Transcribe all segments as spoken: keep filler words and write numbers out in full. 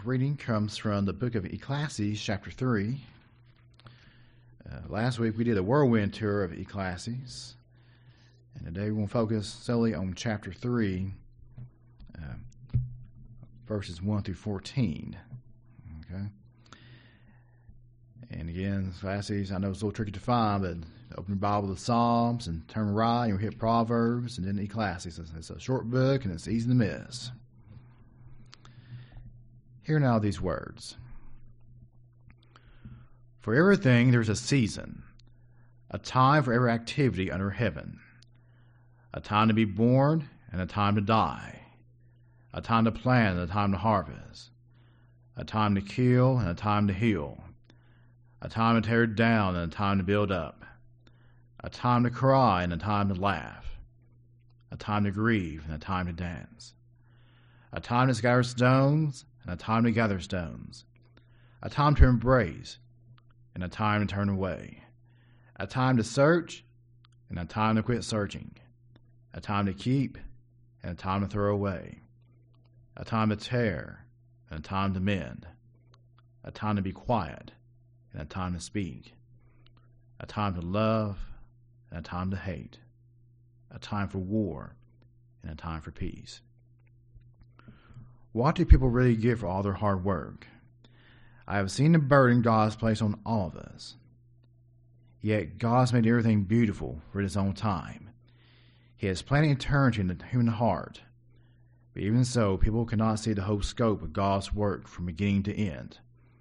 Reading comes from the book of Ecclesiastes, chapter three. Uh, last week we did a whirlwind tour of Ecclesiastes, and today we're going to focus solely on chapter three, uh, verses one through fourteen. Okay. And again, Ecclesiastes, I know it's a little tricky to find, but open your Bible to Psalms and turn right, and you'll hit Proverbs, and then Ecclesiastes. It's a short book, and it's easy to miss. Hear now these words. For everything there's a season, a time for every activity under heaven, a time to be born and a time to die, a time to plant and a time to harvest, a time to kill and a time to heal, a time to tear down and a time to build up, a time to cry and a time to laugh, a time to grieve and a time to dance, a time to scatter stones and a time to gather stones, a time to embrace and a time to turn away, a time to search and a time to quit searching, a time to keep and a time to throw away, a time to tear and a time to mend, a time to be quiet and a time to speak, a time to love and a time to hate, a time for war and a time for peace. What do people really get for all their hard work? I have seen the burden God's placed on all of us. Yet God's made everything beautiful for His own time. He has planted eternity in the human heart. But even so, people cannot see the whole scope of God's work from beginning to end.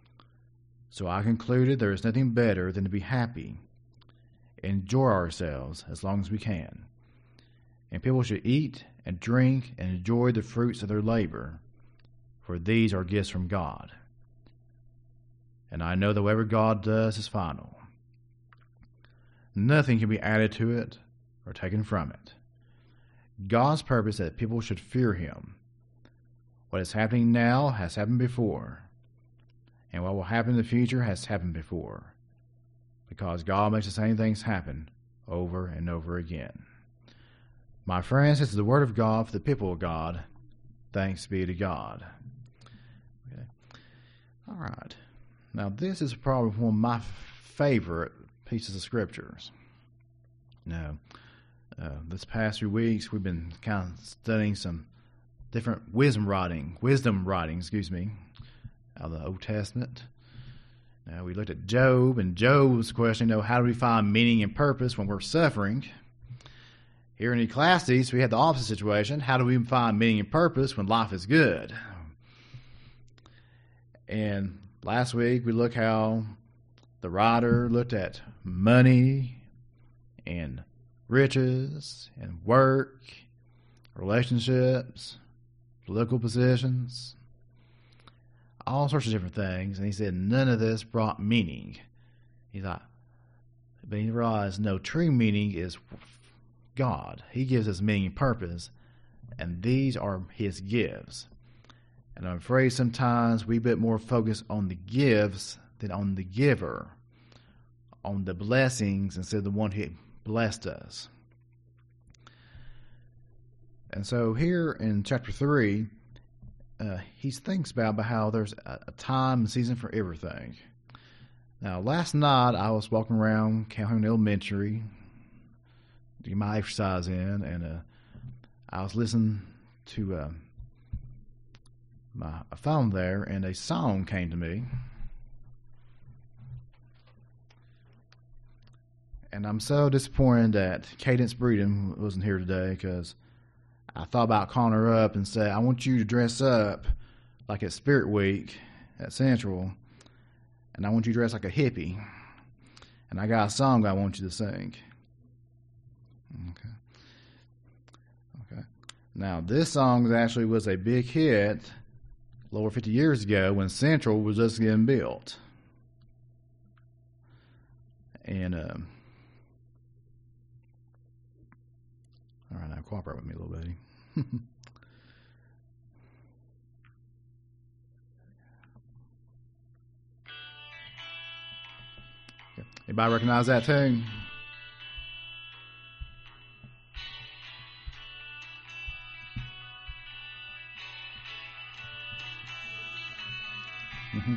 So I concluded there is nothing better than to be happy, enjoy ourselves as long as we can. And people should eat and drink and enjoy the fruits of their labor, for these are gifts from God. And I know that whatever God does is final. Nothing can be added to it or taken from it. God's purpose is that people should fear Him. What is happening now has happened before, and what will happen in the future has happened before, because God makes the same things happen over and over again. My friends, this is the Word of God for the people of God. Thanks be to God. Okay. All right. Now, this is probably one of my favorite pieces of scriptures. Now, uh, this past few weeks, we've been kind of studying some different wisdom writing, wisdom writing, excuse me, out of the Old Testament. Now, we looked at Job, and Job's question, you know, how do we find meaning and purpose when we're suffering? Here in Ecclesiastes, we had the opposite situation. How do we find meaning and purpose when life is good? And last week, we looked how the writer looked at money and riches and work, relationships, political positions, all sorts of different things. And he said none of this brought meaning. He thought, but he realized no, true meaning is God. He gives us meaning and purpose, and these are His gifts. And I'm afraid sometimes we bit more focus on the gifts than on the giver, on the blessings instead of the one who blessed us. And so here in chapter three, uh, he thinks about, about how there's a, a time and season for everything. Now, last night I was walking around Calhoun Elementary, getting my exercise in, and uh, I was listening to uh, my phone there, and a song came to me. And I'm so disappointed that Cadence Breeden wasn't here today, because I thought about calling her up and say, I want you to dress up like at Spirit Week at Central, and I want you to dress like a hippie, and I got a song I want you to sing. Okay. Okay. Now, this song actually was a big hit a little over fifty years ago when Central was just getting built. And, um, all right, now cooperate with me a little bit. Anybody recognize that tune? Mm-hmm.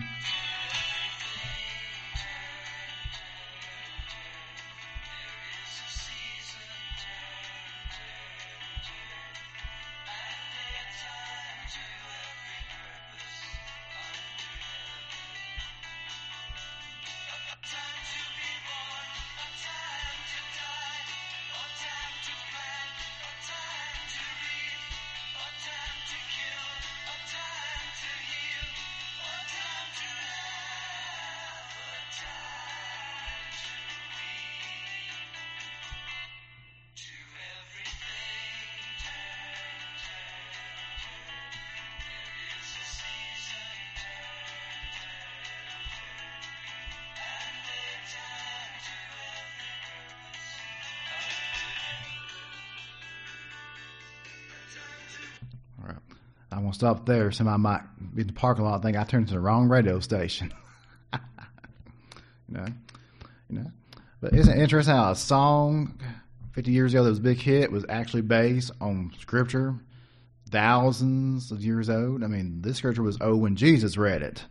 All right. I'm going to stop there. Somebody might be in the parking lot and think I turned to the wrong radio station. you know, you know. But isn't it interesting how a song fifty years ago that was a big hit was actually based on scripture, thousands of years old? I mean, this scripture was old when Jesus read it.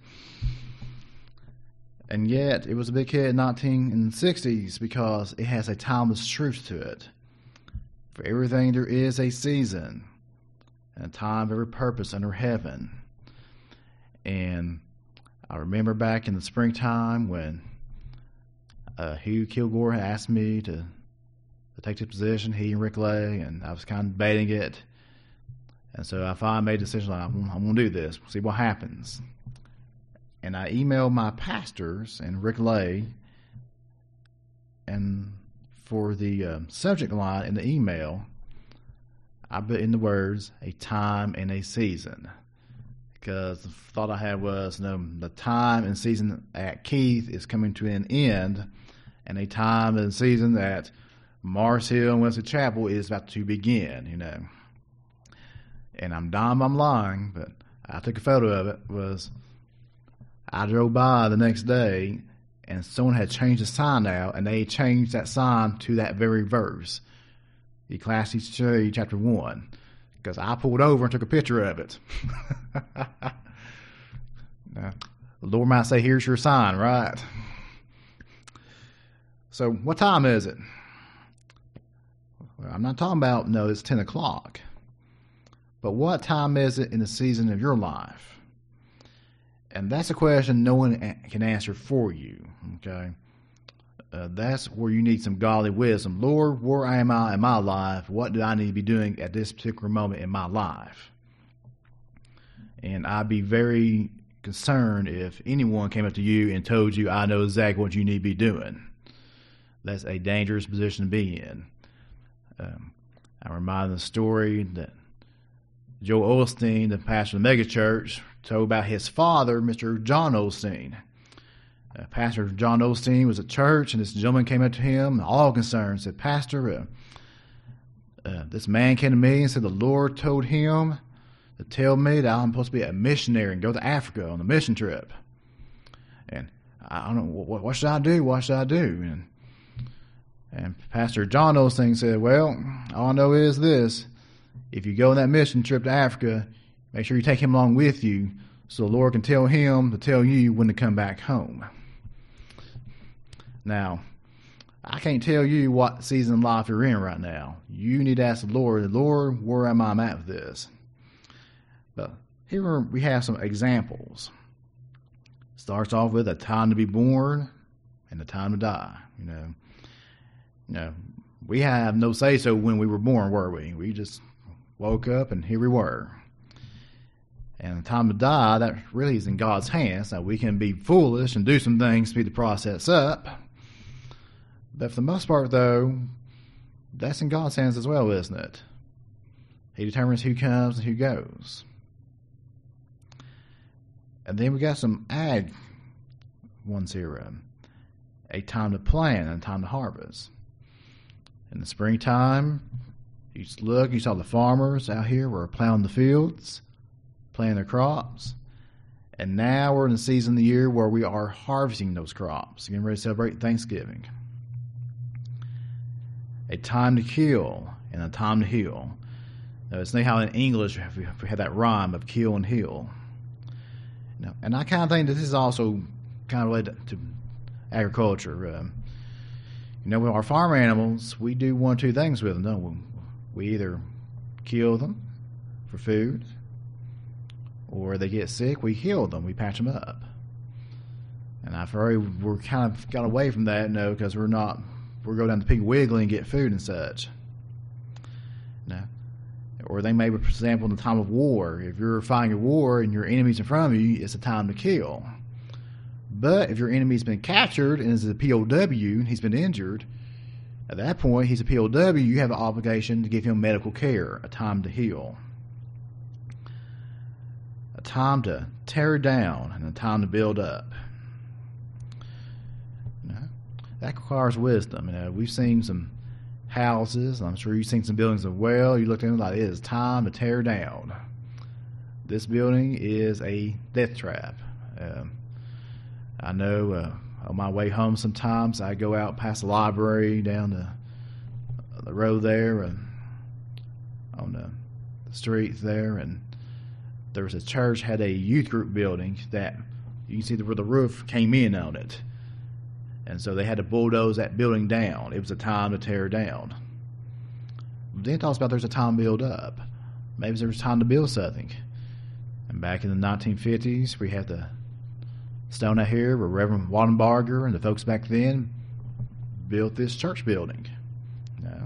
And yet, it was a big hit in nineteen sixties because it has a timeless truth to it. For everything there is a season, and a time of every purpose under heaven. And I remember back in the springtime when uh, Hugh Kilgore had asked me to, to take this position, he and Rick Lay, and I was kind of debating it. And so I finally made a decision, like, I'm, I'm going to do this, see what happens. And I emailed my pastors and Rick Lay, and for the uh, subject line in the email, I put in the words, a time and a season. Because the thought I had was, you know, the time and season at Keith is coming to an end, and a time and season at Mars Hill and Wesley Chapel is about to begin, you know. And I'm dumb, I'm lying, but I took a photo of it. Was I drove by the next day, and someone had changed the sign out, and they changed that sign to that very verse. Ecclesiastes chapter one, because I pulled over and took a picture of it. Now, the Lord might say, here's your sign, right? So what time is it? Well, I'm not talking about, no, it's ten o'clock. But what time is it in the season of your life? And that's a question no one can answer for you, okay? Uh, that's where you need some godly wisdom. Lord, where am I in my life? What do I need to be doing at this particular moment in my life? And I'd be very concerned if anyone came up to you and told you, I know exactly what you need to be doing. That's a dangerous position to be in. Um, I'm reminded of the story that Joe Osteen, the pastor of the megachurch, told about his father, Mister John Osteen. Uh, Pastor John Osteen was at church, and this gentleman came up to him, all concerned, said, Pastor, uh, uh, this man came to me and said the Lord told him to tell me that I'm supposed to be a missionary and go to Africa on a mission trip. And I don't know, what, what should I do? What should I do? And, and Pastor John Osteen said, well, all I know is this. If you go on that mission trip to Africa, make sure you take him along with you so the Lord can tell him to tell you when to come back home. Now, I can't tell you what season of life you're in right now. You need to ask the Lord, Lord, where am I at with this? But here we have some examples. Starts off with a time to be born and a time to die. You know, you know, we have no say so when we were born, were we? We just woke up and here we were. And the time to die, that really is in God's hands. Now, we can be foolish and do some things to speed the process up. But for the most part, though, that's in God's hands as well, isn't it? He determines who comes and who goes. And then we got some ag ones here. Um, a time to plant and a time to harvest. In the springtime, you just look, you saw the farmers out here were plowing the fields, planting their crops. And now we're in the season of the year where we are harvesting those crops, getting ready to celebrate Thanksgiving. A time to kill and a time to heal. Now, it's not how in English we have that rhyme of kill and heal. You know, and I kind of think that this is also kind of related to agriculture. Um, you know, with our farm animals, we do one or two things with them, don't we? We either kill them for food, or they get sick, we heal them, we patch them up. And I've heard we're kind of got away from that, you know, because we're not, we're going down to Piggly Wiggly and get food and such. You know? Or they may, for example, in the time of war, if you're fighting a war and your enemy's in front of you, it's a time to kill. But if your enemy's been captured and is a P O W and he's been injured, at that point, he's a P O W, you have an obligation to give him medical care, a time to heal. A time to tear down and a time to build up. You know, that requires wisdom. You know, we've seen some houses, I'm sure you've seen some buildings as well. You look at them like, it is time to tear down. This building is a death trap. Um, I know uh, on my way home sometimes I go out past the library down the, the road there and on the, the streets there, and there was a church had a youth group building that you can see where the roof came in on it. And so they had to bulldoze that building down. It was a time to tear down. Then it talks about there's a time to build up. Maybe there's time to build something. And back in the nineteen fifties, we had the stone out here where Reverend Wattenbarger and the folks back then built this church building. You know?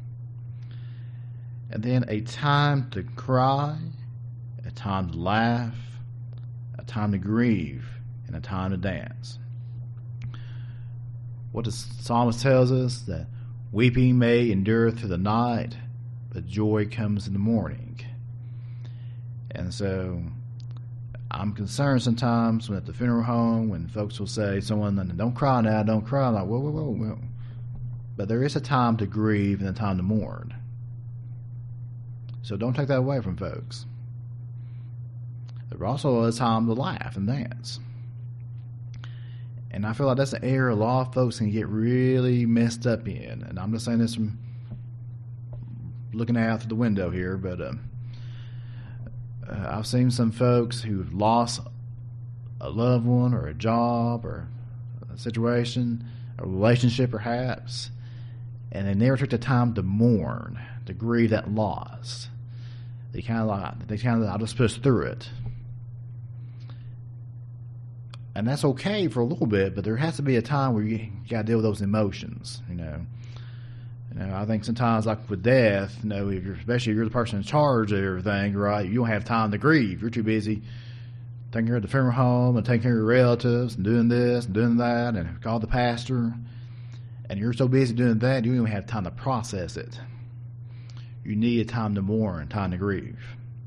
And then a time to cry, a time to laugh, a time to grieve, and a time to dance. What the psalmist tells us, that weeping may endure through the night, but joy comes in the morning. And so I'm concerned sometimes when at the funeral home when folks will say, someone, don't cry now, don't cry. I'm like, whoa, whoa, whoa, whoa. But there is a time to grieve and a time to mourn. So don't take that away from folks. There also is a time to laugh and dance. And I feel like that's an area a lot of folks can get really messed up in. And I'm just saying this from looking out through the window here, but um, uh, I've seen some folks who've lost a loved one or a job or a situation, a relationship perhaps, and they never took the time to mourn, to grieve that loss. They kind of like, they kind of, I'll just push through it. And that's okay for a little bit, but there has to be a time where you, you got to deal with those emotions, you know. You know, I think sometimes, like with death, you know, if you're, especially if you're the person in charge of everything, right, you don't have time to grieve. You're too busy taking care of the funeral home and taking care of your relatives and doing this and doing that and call the pastor. And you're so busy doing that, you don't even have time to process it. You need a time to mourn, time to grieve.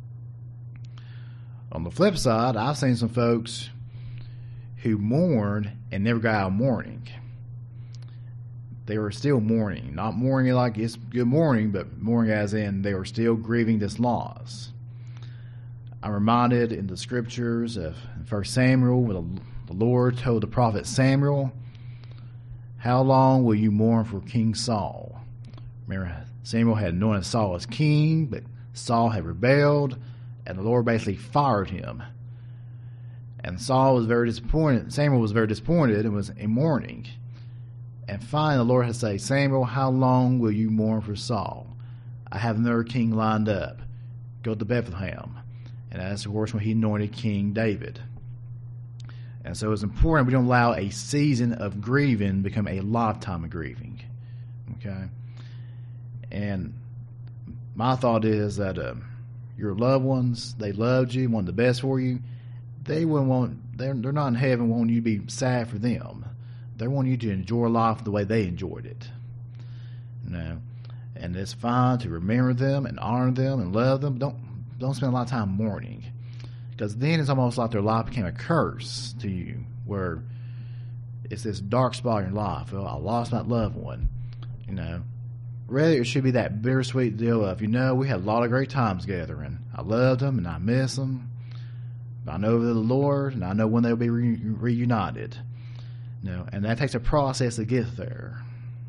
On the flip side, I've seen some folks who mourned and never got out of mourning. They were still mourning. Not mourning like it's good morning, but mourning as in they were still grieving this loss. I'm reminded in the scriptures of First Samuel, where the Lord told the prophet Samuel, how long will you mourn for King Saul? Remember, Samuel had anointed Saul as king, but Saul had rebelled, and the Lord basically fired him. And Saul was very disappointed. Samuel was very disappointed and was in mourning. And finally, the Lord had to say, Samuel, how long will you mourn for Saul? I have another king lined up. Go to Bethlehem. And that's, of course, when he anointed King David. And so it's important we don't allow a season of grieving become a lifetime of grieving. Okay? And my thought is that uh, your loved ones, they loved you, wanted the best for you. They wouldn't want, they're, they're not in heaven wanting you to be sad for them. They want you to enjoy life the way they enjoyed it. You know? And it's fine to remember them and honor them and love them. Don't don't spend a lot of time mourning. Because then it's almost like their life became a curse to you, where it's this dark spot in your life. Oh, I lost my loved one. You know, really it should be that bittersweet deal of, you know, we had a lot of great times together, and I loved them and I miss them. But I know they're the Lord, and I know when they'll be re- reunited. You know, and that takes a process to get there.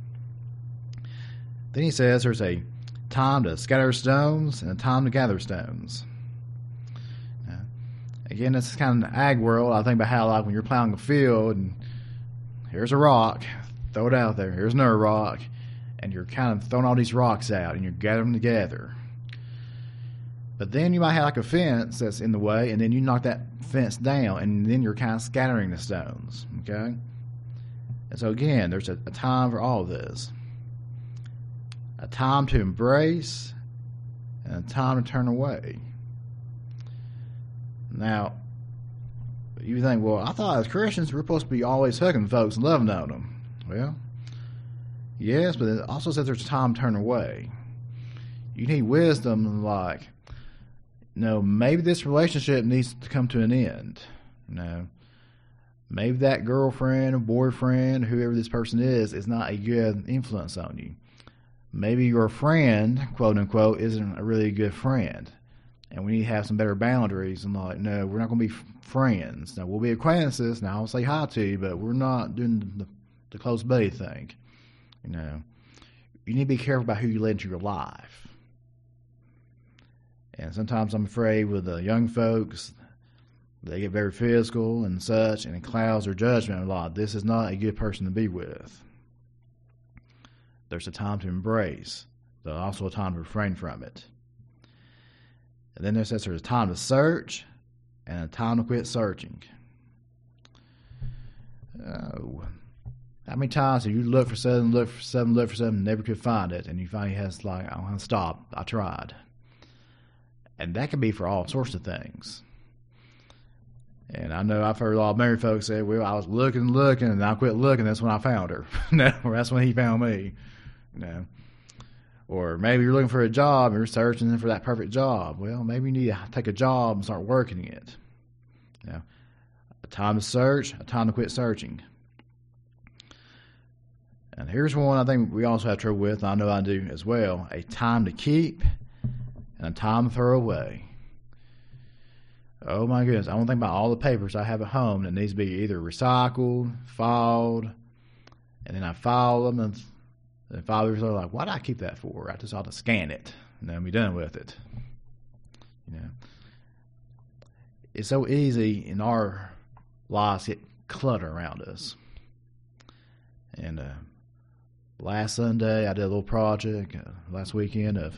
Then he says there's a time to scatter stones and a time to gather stones. Again, this is kind of the ag world. I think about how, like, when you're plowing a field and here's a rock, throw it out there. Here's another rock, and you're kind of throwing all these rocks out, and you're gathering them together. But then you might have like a fence that's in the way, and then you knock that fence down, and then you're kind of scattering the stones. Okay? And so again, there's a, a time for all of this. A time to embrace, and a time to turn away. Now, you think, well, I thought as Christians we're supposed to be always hugging folks and loving on them. Well, yes, but it also says there's a time to turn away. You need wisdom, like, you know, maybe this relationship needs to come to an end. You know, maybe that girlfriend or boyfriend, whoever this person is, is not a good influence on you. Maybe your friend, quote unquote, isn't a really good friend. And we need to have some better boundaries. And like, no, we're not going to be friends. Now, we'll be acquaintances. Now, I'll say hi to you, but we're not doing the, the close buddy thing. You know, you need to be careful about who you let into your life. And sometimes I'm afraid with the young folks, they get very physical and such, and it clouds their judgment a lot. This is not a good person to be with. There's a time to embrace, but also a time to refrain from it. And then there says there's a time to search and a time to quit searching. Oh, how many times have you looked for something, looked for something, looked for something, and never could find it, and you finally has like, I'm going to stop. I tried. And that can be for all sorts of things. And I know I've heard a lot of married folks say, well, I was looking and looking, and I quit looking. That's when I found her. No, that's when he found me. You know. Or maybe you're looking for a job and you're searching for that perfect job. Well, maybe you need to take a job and start working it. You know, a time to search, a time to quit searching. And here's one I think we also have trouble with, and I know I do as well. A time to keep and a time to throw away. Oh my goodness, I want to think about all the papers I have at home that needs to be either recycled, filed, and then I file them, and then five years later, like, why did I keep that for? I just ought to scan it and then be done with it. You know, it's so easy in our lives to get clutter around us. And uh, last Sunday, I did a little project uh, last weekend of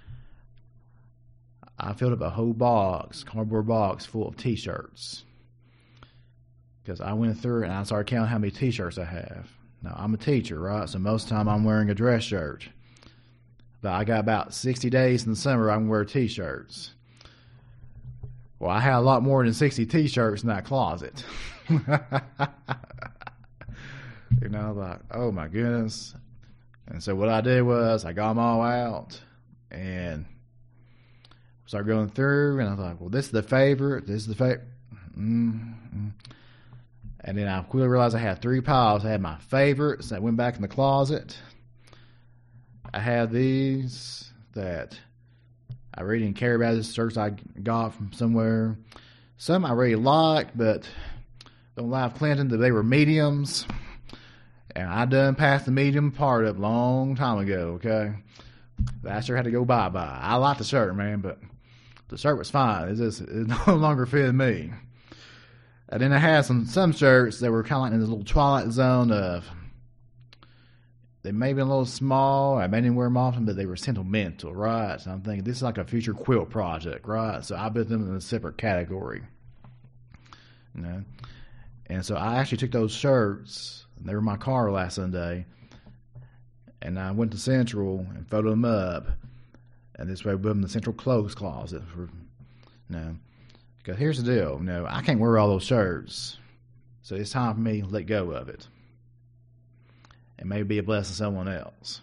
I filled up a whole box, cardboard box full of T-shirts. Because I went through and I started counting how many T-shirts I have. Now, I'm a teacher, right? So most of the time I'm wearing a dress shirt. But I got about sixty days in the summer I can wear T-shirts. Well, I had a lot more than sixty T-shirts in that closet. You know, like, oh my goodness. And so what I did was I got them all out and started going through, and I thought, well, this is the favorite, this is the favorite. Mm-hmm. And then I quickly realized I had three piles. I had my favorites that went back in the closet. I had these that I really didn't care about. This shirts I got from somewhere. Some I really liked, but don't lie, Clinton, that they were mediums. And I done passed the medium part up a long time ago, okay? But I sure had to go bye-bye. I liked the shirt, man, but the shirt was fine. It just it no longer fitted me. And then I had some, some shirts that were kind of like in this little twilight zone of, they may have been a little small, I may didn't wear them often, but they were sentimental, right? So I'm thinking, this is like a future quilt project, right? So I put them in a separate category. You know? And so I actually took those shirts, they were in my car last Sunday, and I went to Central and folded them up, and this way I put them in the Central clothes closet. For, you know, because here's the deal, you know, I can't wear all those shirts, so it's time for me to let go of it, and maybe be a blessing to someone else.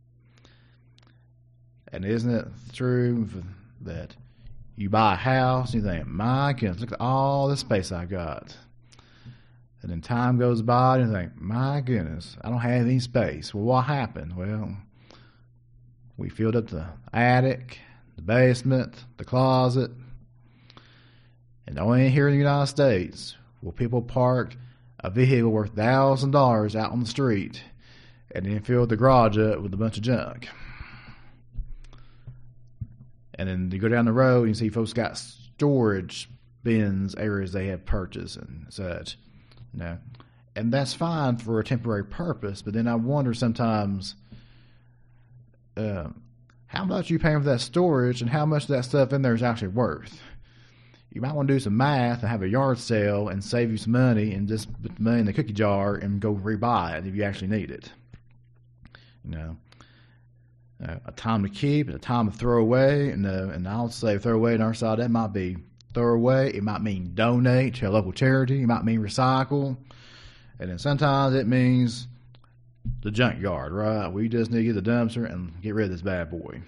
And isn't it true that you buy a house and you think, my goodness, look at all this space I got. And then time goes by and you think, my goodness, I don't have any space. Well, what happened? Well, we filled up the attic, the basement, the closet. And only here in the United States will people park a vehicle worth one thousand dollars out on the street and then fill the garage up with a bunch of junk. And then you go down the road and you see folks got storage Benz areas they have purchased and such. You know, and that's fine for a temporary purpose. But then I wonder sometimes, uh, how much you paying for that storage and how much of that stuff in there is actually worth. You might want to do some math and have a yard sale and save you some money and just put the money in the cookie jar and go rebuy it if you actually need it. You know, uh, a time to keep and a time to throw away. And, uh, and I'll say throw away on our side, that might be throw away. It might mean donate to a local charity. It might mean recycle. And then sometimes it means the junkyard, right? We just need to get the dumpster and get rid of this bad boy.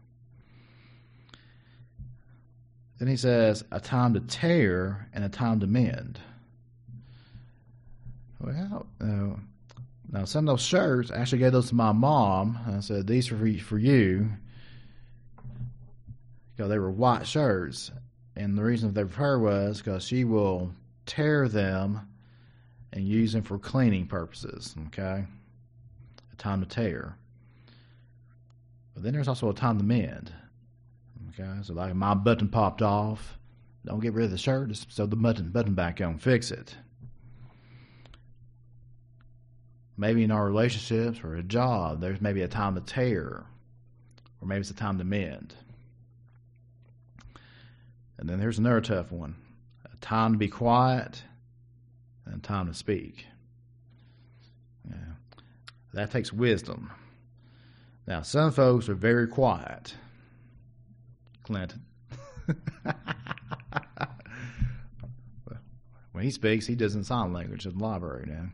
Then he says, a time to tear and a time to mend. Well, uh, now some of those shirts, I actually gave those to my mom. I said, these are for, for you. Because they were white shirts. And the reason they were for her was because she will tear them and use them for cleaning purposes, okay? A time to tear. But then there's also a time to mend. Okay, so like my button popped off, don't get rid of the shirt, just sew the button button back on, fix it. Maybe in our relationships or a job, there's maybe a time to tear, or maybe it's a time to mend. And then there's another tough one: a time to be quiet and a time to speak. Yeah, that takes wisdom. Now, some folks are very quiet. Clinton. When he speaks, he doesn't sign language in the library now.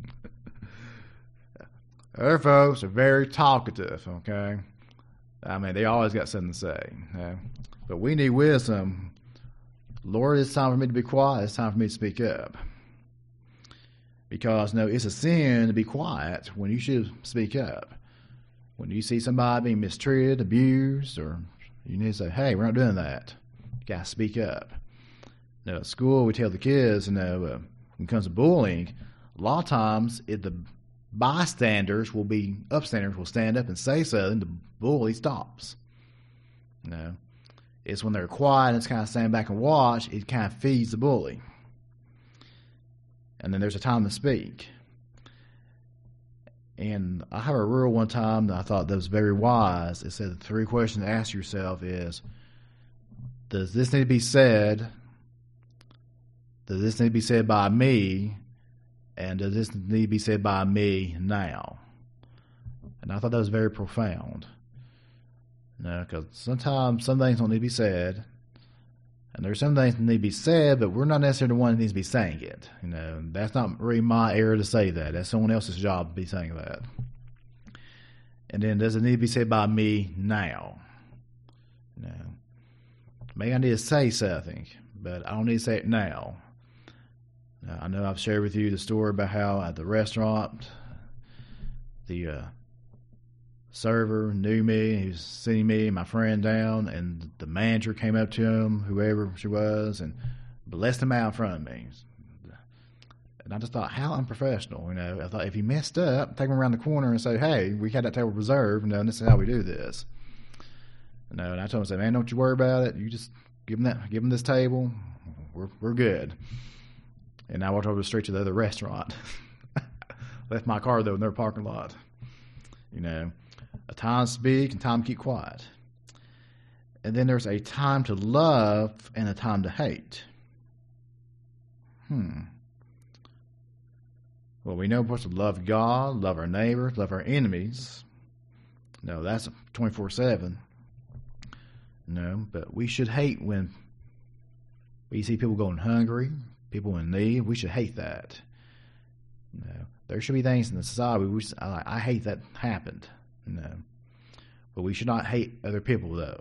Other folks are very talkative, okay? I mean, they always got something to say. Okay? But we need wisdom. Lord, it's time for me to be quiet. It's time for me to speak up. Because, no, it's a sin to be quiet when you should speak up. When you see somebody being mistreated, abused, or you need to say, hey, we're not doing that. You got to speak up. Now, at school, we tell the kids, you know, uh, when it comes to bullying, a lot of times if the bystanders will be, upstanders will stand up and say something, the bully stops. You know, it's when they're quiet and it's kind of stand back and watch, it kind of feeds the bully. And then there's a time to speak. And I have a rule one time that I thought that was very wise. It said the three questions to ask yourself is, does this need to be said? Does this need to be said by me? And does this need to be said by me now? And I thought that was very profound. You know, because sometimes some things don't need to be said. And there's some things that need to be said, but we're not necessarily the one that needs to be saying it. You know, that's not really my area to say that. That's someone else's job to be saying that. And then, does it need to be said by me now? You know, maybe I need to say something, but I don't need to say it now. Now, I know I've shared with you the story about how at the restaurant, the uh, server knew me. He was sitting me and my friend down, and the manager came up to him, whoever she was, and blessed him out in front of me. And I just thought, how unprofessional, you know. I thought, if he messed up, take him around the corner and say, hey, we had that table reserved, you know, and this is how we do this. You know, and I told him, I said, man, don't you worry about it. You just give him that, give him this table. We're we're good. And I walked over the street to the other restaurant. Left my car, though, in their parking lot. You know, a time to speak and time to keep quiet. And then there's a time to love and a time to hate. Hmm. Well, we know we're supposed to love God, love our neighbors, love our enemies. No, that's twenty-four seven. No, but we should hate when we see people going hungry, people in need. We should hate that. No, there should be things in the society we should, I, I hate that happened. No, but we should not hate other people though.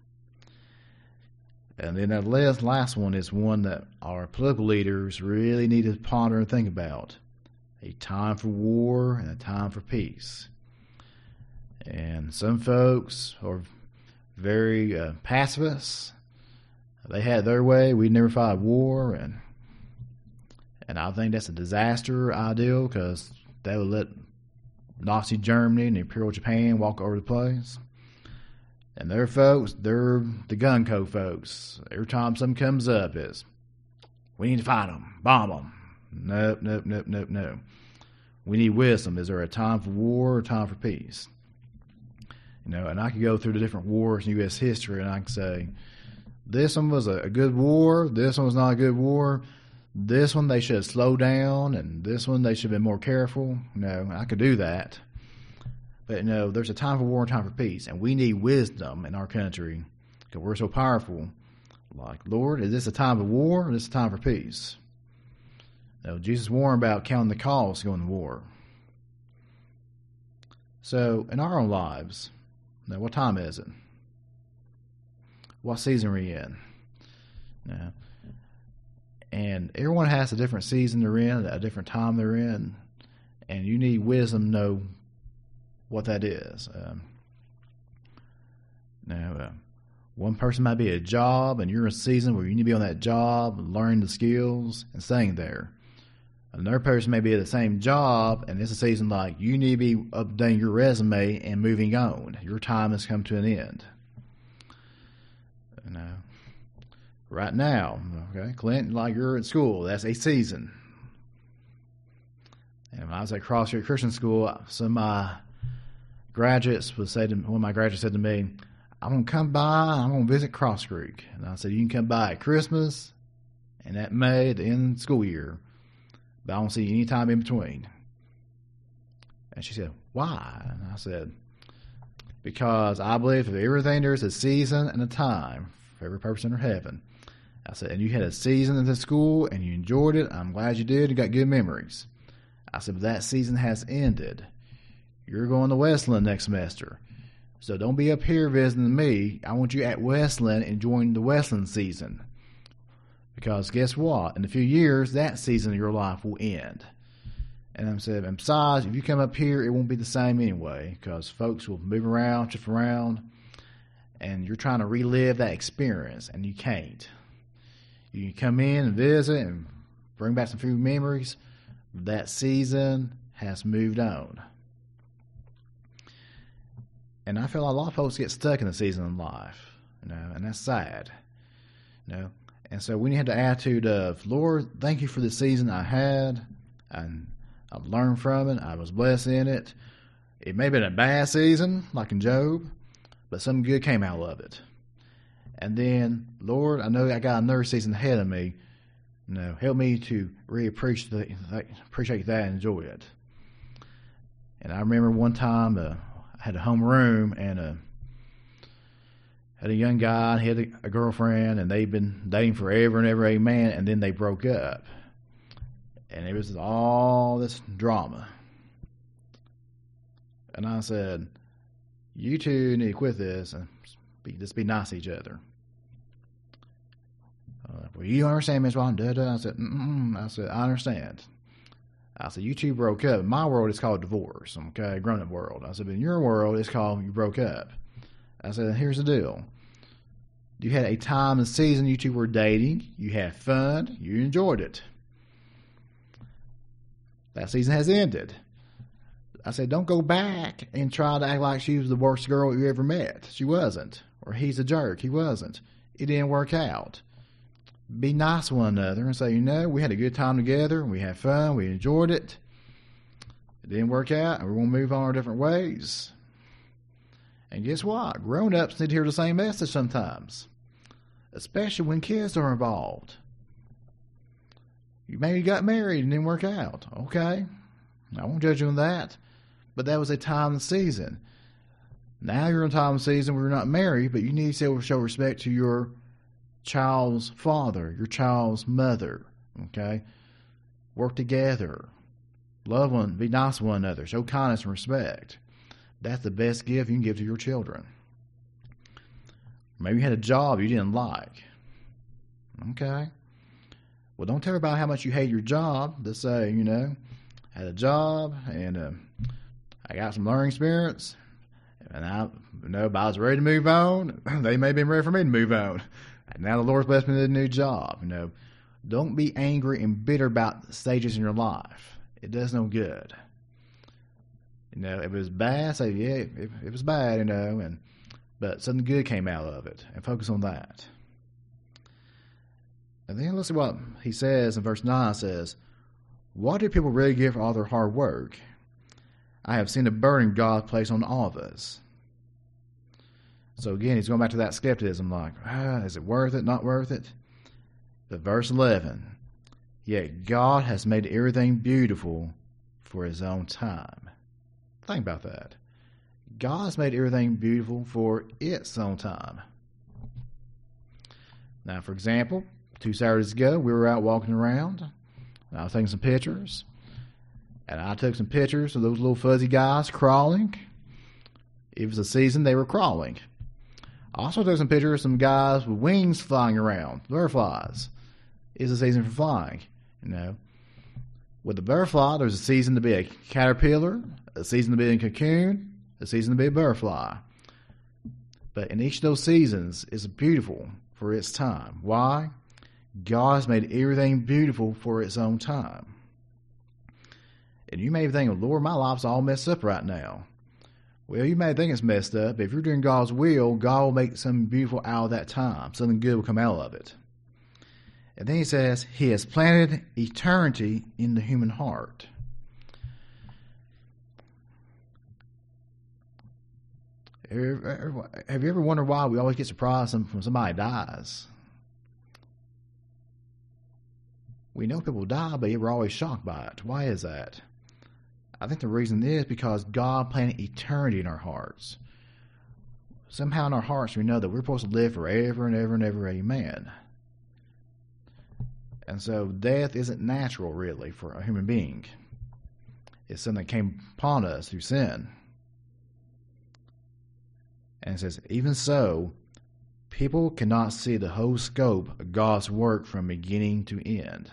And then that last last one is one that our political leaders really need to ponder and think about: a time for war and a time for peace. And some folks are very uh, pacifists. They had their way. We never fought war, and and I think that's a disaster ideal, because they would let Nazi Germany and Imperial Japan walk over the place. And their folks, they're the gun-co folks. Every time something comes up, is we need to fight them, bomb them. Nope, nope, nope, nope, no. We need wisdom. Is there a time for war or a time for peace? You know, and I could go through the different wars in U S history, and I can say, this one was a good war, this one was not a good war, this one they should have slowed down, and this one they should have been more careful. You know, I could do that. But, you know, there's a time for war and time for peace, and we need wisdom in our country because we're so powerful. Like, Lord, is this a time of war or is this a time for peace? You know, Jesus warned about counting the cost going to war. So, in our own lives, you know, what time is it? What season are we in? You know, and everyone has a different season they're in, a different time they're in, and you need wisdom to know what that is. Um, now, uh, one person might be a job, and you're in a season where you need to be on that job, learning the skills, and staying there. Another person may be at the same job, and it's a season like you need to be updating your resume and moving on. Your time has come to an end. You know, right now, okay, Clint, like you're at school, that's a season. And when I was at Cross Street Christian School, some of my graduates would say to one of my graduates said to me, I'm going to come by, I'm going to visit Cross Creek. And I said, you can come by at Christmas and at May at the end of the school year, but I don't see you any time in between. And she said, why? And I said, because I believe for everything there's a season and a time for every person in heaven. I said, and you had a season in the school and you enjoyed it. I'm glad you did. You got good memories. I said, but that season has ended. You're going to Westland next semester. So don't be up here visiting me. I want you at Westland enjoying the Westland season. Because guess what? In a few years, that season of your life will end. And I said, and besides, if you come up here, it won't be the same anyway. Because folks will move around, shift around. And you're trying to relive that experience. And you can't. You can come in and visit and bring back some few memories. That season has moved on. And I feel like a lot of folks get stuck in the season of life, you know, and that's sad, you know. And so we need to have the attitude of, Lord, thank you for the season I had, and I've learned from it. I was blessed in it. It may have been a bad season, like in Job, but something good came out of it. And then, Lord, I know I got another season ahead of me. You know, help me to really appreciate appreciate that and enjoy it. And I remember one time, uh, I had a home room and uh, had a young guy, he had a, a girlfriend, and they'd been dating forever and ever, amen, and then they broke up. And it was all this drama. And I said, you two need to quit this and be, just be nice to each other. Uh, well, you understand, Miss Ron? Da, da. I said, mm-mm. I said, I understand. I said, you two broke up. In my world, it's called divorce, okay? Grown-up world. I said, but in your world, it's called you broke up. I said, here's the deal. You had a time and season you two were dating. You had fun. You enjoyed it. That season has ended. I said, don't go back and try to act like she was the worst girl you ever met. She wasn't. Or he's a jerk. He wasn't. It didn't work out. Be nice to one another and say, you know, we had a good time together. We had fun. We enjoyed it. It didn't work out, and we're going to move on our different ways. And guess what? Grown-ups need to hear the same message sometimes, especially when kids are involved. You maybe got married and didn't work out. Okay. I won't judge you on that. But that was a time and season. Now you're in a time and season where you're not married, but you need to show respect to your child's father, your child's mother, okay? Work together. Love one, be nice to one another. Show kindness and respect. That's the best gift you can give to your children. Maybe you had a job you didn't like. Okay. Well, don't tell everybody how much you hate your job. Just say, you know, I had a job and uh, I got some learning experience. And I, you know, but I was ready to move on. They may have been ready for me to move on. And now the Lord's blessed me with a new job. You know, don't be angry and bitter about stages in your life. It does no good. You know, if it was bad, say, yeah, it, it was bad, you know, and but something good came out of it, and focus on that. And then let's see what he says in verse nine. It says, what do people really get for all their hard work? I have seen the burden God placed on all of us. So again, he's going back to that skepticism, like, ah, is it worth it, not worth it? But verse eleven, yet God has made everything beautiful for his own time. Think about that. God's made everything beautiful for its own time. Now, for example, two Saturdays ago, we were out walking around. I was taking some pictures. And I took some pictures of those little fuzzy guys crawling. It was a season they were crawling. I also took some pictures of some guys with wings flying around, butterflies. It's a season for flying, you know. With the butterfly, there's a season to be a caterpillar, a season to be a cocoon, a season to be a butterfly. But in each of those seasons, it's beautiful for its time. Why? God has made everything beautiful for its own time. And you may think, Lord, my life's all messed up right now. Well, you may think it's messed up, but if you're doing God's will, God will make something beautiful out of that time. Something good will come out of it. And then he says, he has planted eternity in the human heart. Have you ever wondered why we always get surprised when somebody dies? We know people die, but we're always shocked by it. Why is that? I think the reason is because God planted eternity in our hearts. Somehow in our hearts we know that we're supposed to live forever and ever and ever, amen. And so death isn't natural, really, for a human being. It's something that came upon us through sin. And it says, even so, people cannot see the whole scope of God's work from beginning to end.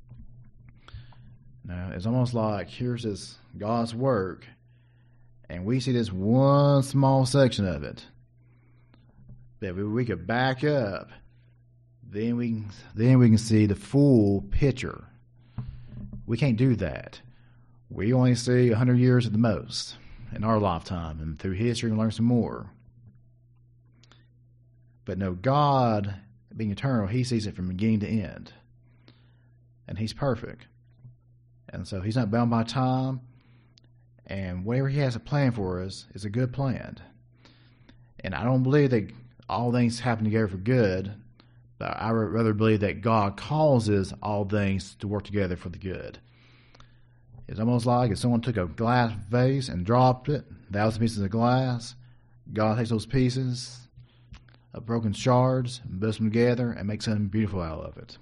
Now, it's almost like here's this God's work, and we see this one small section of it. But if we could back up, then we can, then we can see the full picture. We can't do that. We only see one hundred years at the most in our lifetime, and through history we learn some more. But no, God, being eternal, he sees it from beginning to end. And he's perfect. And so he's not bound by time. And whatever he has a plan for us is a good plan. And I don't believe that all things happen together for good, but I would rather believe that God causes all things to work together for the good. It's almost like if someone took a glass vase and dropped it, thousand pieces of glass, God takes those pieces of broken shards and puts them together and makes something beautiful out of it.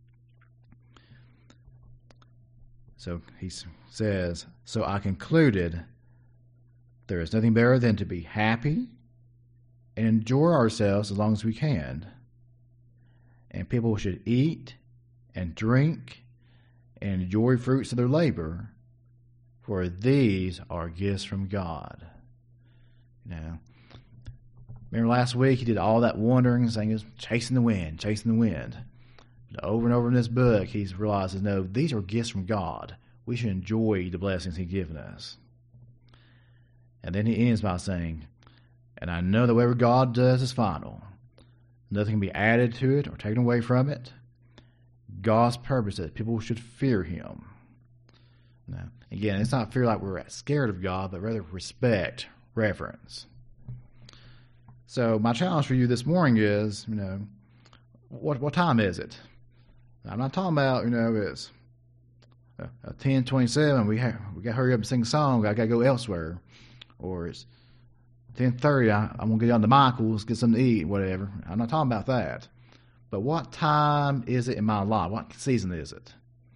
So he says, so I concluded there is nothing better than to be happy and enjoy ourselves as long as we can. And people should eat and drink and enjoy fruits of their labor, for these are gifts from God. You know, remember last week he did all that wandering, saying he was chasing the wind, chasing the wind. But over and over in this book, he's realizes, no, these are gifts from God. We should enjoy the blessings he's given us. And then he ends by saying, and I know that whatever God does is final. Nothing can be added to it or taken away from it. God's purpose is that people should fear him. Now, again, it's not fear like we're scared of God, but rather respect, reverence. So my challenge for you this morning is, you know, what what time is it? I'm not talking about, you know, it's uh, ten twenty-seven, we have, we got to hurry up and sing a song, I got to go elsewhere. Or it's ten thirty, I, I'm going to get down to Michael's, get something to eat, whatever. I'm not talking about that. But what time is it in my life? What season is it?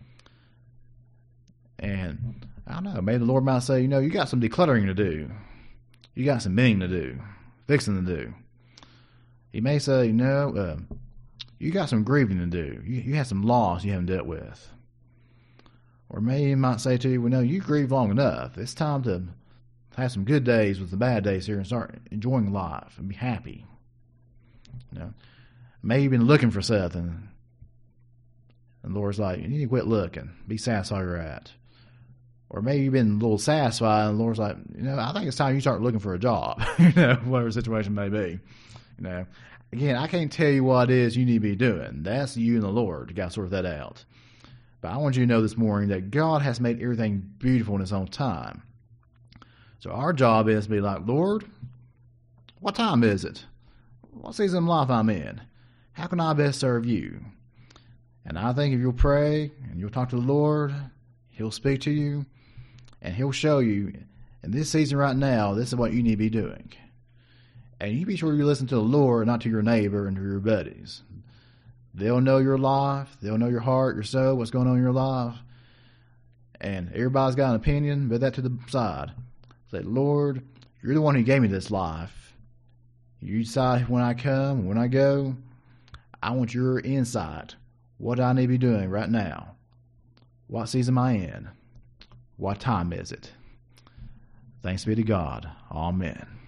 And I don't know, maybe the Lord might say, you know, you got some decluttering to do. You got some mending to do, fixing to do. He may say, you know, uh, you got some grieving to do. You, you have some loss you haven't dealt with. Or maybe he might say to you, well, no, you grieved long enough. It's time to have some good days with the bad days here and start enjoying life and be happy. You know, maybe you've been looking for something, and the Lord's like, you need to quit looking. Be satisfied where you're at. Or maybe you've been a little satisfied, and the Lord's like, you know, I think it's time you start looking for a job, you know, whatever the situation may be. You know, again, I can't tell you what it is you need to be doing. That's you and the Lord. You got to sort that out. But I want you to know this morning that God has made everything beautiful in His own time. So our job is to be like, Lord, what time is it? What season of life I'm in? How can I best serve you? And I think if you'll pray and you'll talk to the Lord, He'll speak to you, and He'll show you, in this season right now, this is what you need to be doing. And you be sure you listen to the Lord, not to your neighbor and to your buddies. They'll know your life. They'll know your heart, your soul, what's going on in your life. And everybody's got an opinion, but that to the side. Say, Lord, you're the one who gave me this life. You decide when I come, when I go. I want your insight. What do I need to be doing right now? What season am I in? What time is it? Thanks be to God. Amen.